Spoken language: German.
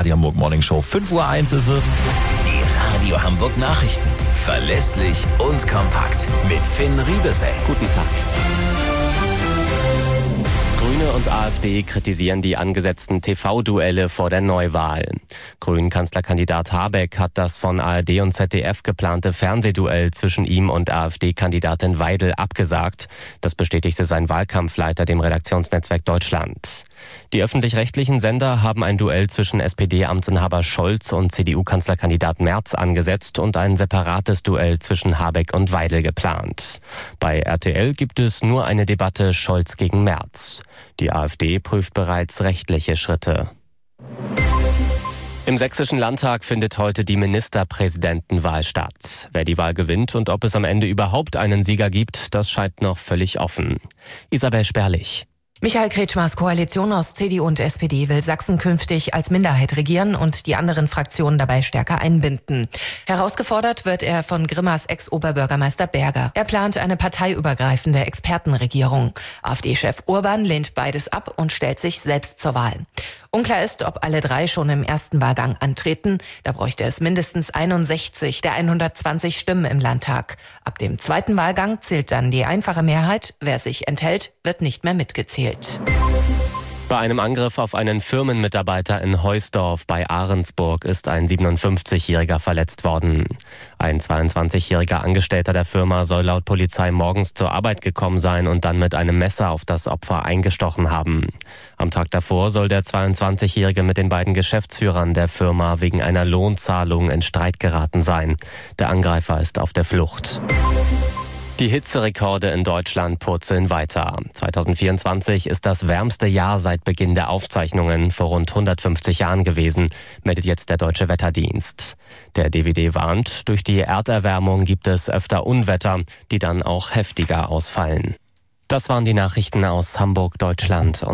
Radio Hamburg Morning Show. 5:01 ist es. Die Radio Hamburg Nachrichten. Verlässlich und kompakt. Mit Finn Riebesell. Guten Tag. Grüne und AfD kritisieren die angesetzten TV-Duelle vor der Neuwahl. Grünen-Kanzlerkandidat Habeck hat das von ARD und ZDF geplante Fernsehduell zwischen ihm und AfD-Kandidatin Weidel abgesagt. Das bestätigte sein Wahlkampfleiter dem Redaktionsnetzwerk Deutschland. Die öffentlich-rechtlichen Sender haben ein Duell zwischen SPD-Amtsinhaber Scholz und CDU-Kanzlerkandidat Merz angesetzt und ein separates Duell zwischen Habeck und Weidel geplant. Bei RTL gibt es nur eine Debatte Scholz gegen Merz. Die AfD prüft bereits rechtliche Schritte. Im Sächsischen Landtag findet heute die Ministerpräsidentenwahl statt. Wer die Wahl gewinnt und ob es am Ende überhaupt einen Sieger gibt, das scheint noch völlig offen. Isabel Sperlich. Michael Kretschmers Koalition aus CDU und SPD will Sachsen künftig als Minderheit regieren und die anderen Fraktionen dabei stärker einbinden. Herausgefordert wird er von Grimmers Ex-Oberbürgermeister Berger. Er plant eine parteiübergreifende Expertenregierung. AfD-Chef Urban lehnt beides ab und stellt sich selbst zur Wahl. Unklar ist, ob alle drei schon im ersten Wahlgang antreten. Da bräuchte es mindestens 61 der 120 Stimmen im Landtag. Ab dem zweiten Wahlgang zählt dann die einfache Mehrheit. Wer sich enthält, wird nicht mehr mitgezählt. Bei einem Angriff auf einen Firmenmitarbeiter in Heusdorf bei Ahrensburg ist ein 57-Jähriger verletzt worden. Ein 22-jähriger Angestellter der Firma soll laut Polizei morgens zur Arbeit gekommen sein und dann mit einem Messer auf das Opfer eingestochen haben. Am Tag davor soll der 22-jährige mit den beiden Geschäftsführern der Firma wegen einer Lohnzahlung in Streit geraten sein. Der Angreifer ist auf der Flucht. Die Hitzerekorde in Deutschland purzeln weiter. 2024 ist das wärmste Jahr seit Beginn der Aufzeichnungen vor rund 150 Jahren gewesen, meldet jetzt der Deutsche Wetterdienst. Der DWD warnt, durch die Erderwärmung gibt es öfter Unwetter, die dann auch heftiger ausfallen. Das waren die Nachrichten aus Hamburg, Deutschland.